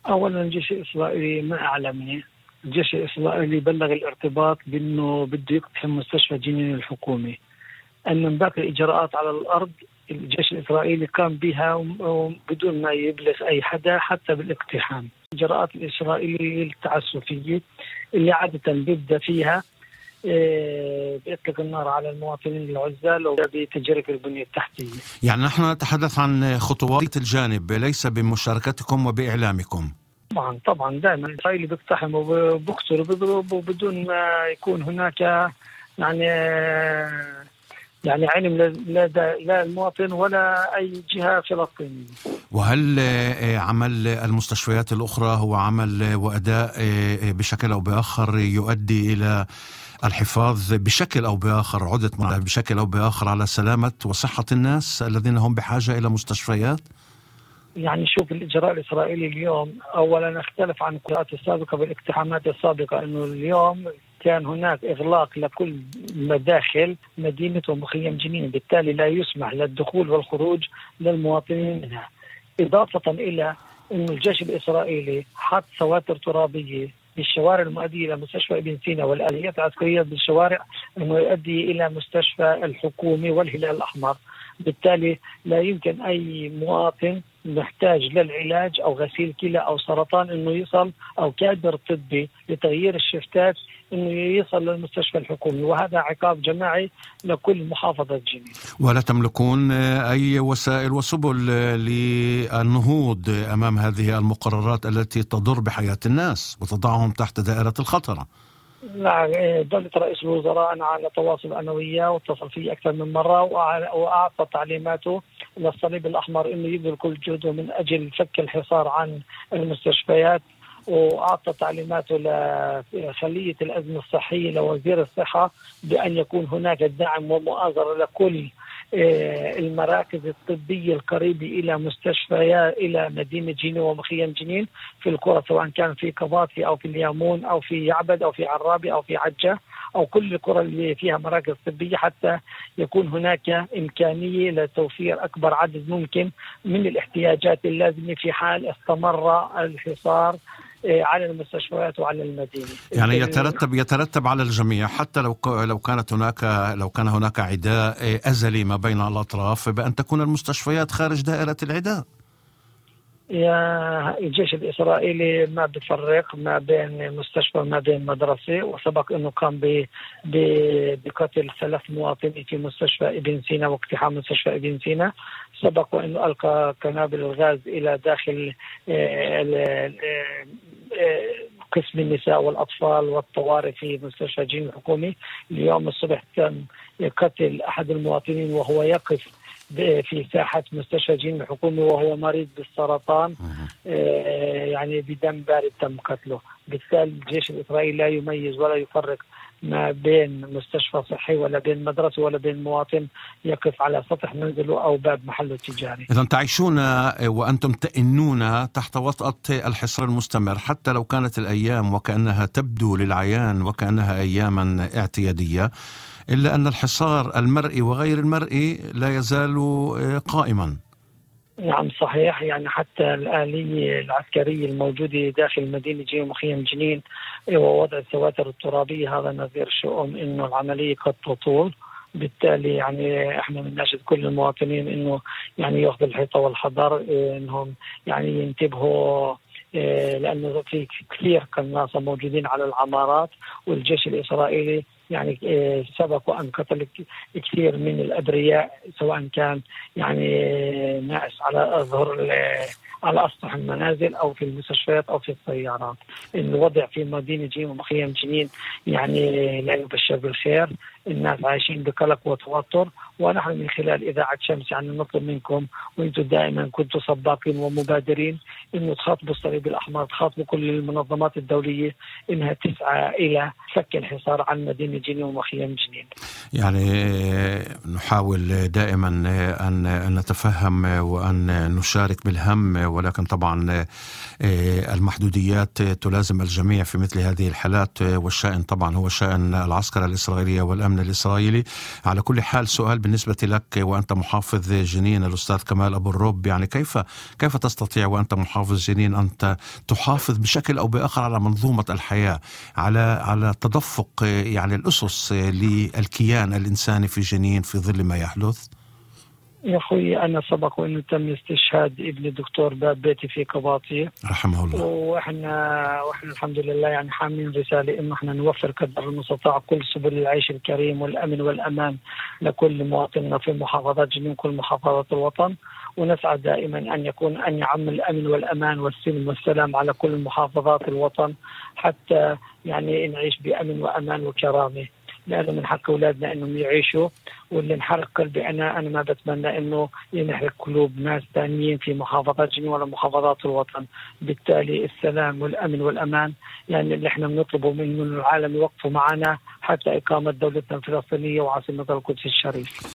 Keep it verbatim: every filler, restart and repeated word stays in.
أولا الجيش الإسرائيلي ما أعلمني. الجيش الإسرائيلي بلغ الارتباط بأنه بده يقتحم مستشفى جنين الحكومي. أن من باقي الإجراءات على الأرض الجيش الإسرائيلي قام بها بدون ما يبلغ أي حدا حتى بالاقتحام. الإجراءات الإسرائيلية التعسفية اللي عادة بيبدأ فيها بيطلق النار على المواطنين العزال وبتجريف البنية التحتية. يعني نحن نتحدث عن خطوات الجانب ليس بمشاركتكم وبإعلامكم. طبعا طبعا دائما الإسرائيلي بيقتحم وبيقتل وبيضرب بدون ما يكون هناك يعني يعني علم لا لا المواطن ولا أي جهة فلسطينية. وهل عمل المستشفيات الأخرى هو عمل وأداء بشكل أو بآخر يؤدي إلى الحفاظ بشكل أو بآخر عدة بشكل أو بآخر على سلامة وصحة الناس الذين هم بحاجة إلى مستشفيات؟ يعني شوف الإجراء الإسرائيلي اليوم أولا اختلف عن القراءات السابقة بالاقتحامات السابقة، أنه اليوم كان هناك إغلاق لكل مداخل مدينة ومخيم جنين، بالتالي لا يسمح للدخول والخروج للمواطنين منها. إضافة إلى أن الجيش الإسرائيلي حط سواتر ترابية بالشوارع المؤدية إلى مستشفى ابن سينا والآليات العسكرية بالشوارع المؤدية إلى مستشفى الحكومي والهلال الأحمر. بالتالي لا يمكن أي مواطن محتاج للعلاج أو غسيل كلى أو سرطان إنه يصل أو كادر طبي لتغيير الشفتات إنه يصل للمستشفى الحكومي، وهذا عقاب جماعي لكل محافظة جنين. ولا تملكون أي وسائل وسبل للنهوض أمام هذه المقررات التي تضر بحياة الناس وتضعهم تحت دائرة الخطر؟ لا، دولة رئيس الوزراء أنا على تواصل أنا وياه واتصل فيه أكثر من مرة وأعطى تعليماته للصليب الأحمر إنه يبذل كل جهده من أجل فك الحصار عن المستشفيات، وأعطى تعليماته لخلية الأزمة الصحية لوزير الصحة بأن يكون هناك دعم ومؤازرة لكل المراكز الطبية القريبة إلى مستشفيات إلى مدينة جنين ومخيم جنين في القرى، سواء كان في قباطي أو في اليامون أو في يعبد أو في عرابي أو في عجة أو كل القرى اللي فيها مراكز طبية، حتى يكون هناك إمكانية لتوفير أكبر عدد ممكن من الاحتياجات اللازمة في حال استمر الحصار على المستشفيات وعلى المدينة. يعني يترتب يترتب على الجميع حتى لو لو كانت هناك لو كان هناك عداء أزلي ما بين الأطراف بأن تكون المستشفيات خارج دائرة العداء. يا الجيش الإسرائيلي ما بيفرق ما بين مستشفى وما بين مدرسة، وسبق أنه قام بقتل ثلاث مواطنين في مستشفى ابن سينا واقتحام مستشفى ابن سينا. سبق وأنه ألقى قنابل الغاز إلى داخل قسم النساء والأطفال والطوارئ في مستشفى جنين الحكومي. اليوم الصبح تم قتل أحد المواطنين وهو يقف في ساحة مستشفى جنين الحكومي وهو مريض بالسرطان، يعني بدم بارد تم قتله. بالتالي الجيش الإسرائيلي لا يميز ولا يفرق ما بين مستشفى صحي ولا بين مدرسة ولا بين مواطن يقف على سطح منزله أو باب محله التجاري. إذن تعيشون وأنتم تئنون تحت وطأة الحصار المستمر حتى لو كانت الأيام وكأنها تبدو للعيان وكأنها أياما اعتيادية، إلا أن الحصار المرئي وغير المرئي لا يزال قائما. نعم صحيح، يعني حتى الآلية العسكرية الموجودة داخل مدينة جنين ومخيم جنين ووضع السواتر الترابية هذا نظير شؤم إنه العملية قد تطول. بالتالي يعني احنا بنناشد كل المواطنين إنه يعني يأخذوا الحيطة والحذر، إنهم يعني ينتبهوا لأنه في كثير قناصة موجودين على العمارات، والجيش الإسرائيلي يعني سبق وأن قتل كثير من الأبرياء سواء كان يعني ناس على ظهر على أسطح المنازل أو في المستشفيات أو في السيارات. الوضع في مدينة جنين ومخيم جنين يعني لا يبشر بالخير، الناس عايشين بقلق وتوتر. ونحن من خلال إذاعة شمس يعني نطلب منكم وانتم دائما كنتوا سباقين ومبادرين إنه تخاطبوا الصليب الأحمر، تخاطبوا كل المنظمات الدولية إنها تسعى إلى فك الحصار عن مدينة مدينة جنين ومخيم جنين. يعني نحاول دائما أن نتفهم وأن نشارك بالهم، ولكن طبعا المحدوديات تلازم الجميع في مثل هذه الحالات، والشأن طبعا هو شأن العسكرة الإسرائيلية والأمن الإسرائيلي. على كل حال سؤال بالنسبة لك وأنت محافظ جنين الأستاذ كمال أبو الرب، يعني كيف كيف تستطيع وأنت محافظ جنين أن تحافظ بشكل أو بآخر على منظومة الحياة، على على تدفق يعني الأسس للكيان الإنساني في جنين في ظل ما يحدث؟ يا أخوي أنا سبق وأنه تم استشهاد ابن الدكتور باب بيتي في قباطي رحمه الله، وإحنا وإحنا الحمد لله يعني حاملين رسالة إنه إحنا نوفر قدر المستطاع كل سبل العيش الكريم والأمن والأمان لكل مواطننا في محافظات جنين، كل محافظات الوطن، ونسعى دائما أن يكون أن يعم الأمن والأمان والسلم والسلام على كل محافظات الوطن، حتى يعني نعيش بأمن وأمان وكرامة، لأنه من حق أولادنا أنهم يعيشوا. واللي نحرق قلبي أنا أنا ما بتمنى أنه ينحرق قلوب ناس ثانيين في محافظات جنين ولا محافظات الوطن. بالتالي السلام والأمن والأمان يعني اللي احنا بنطلبه من العالم يوقفوا معنا حتى إقامة دولتنا الفلسطينية وعاصمة القدس الشريف.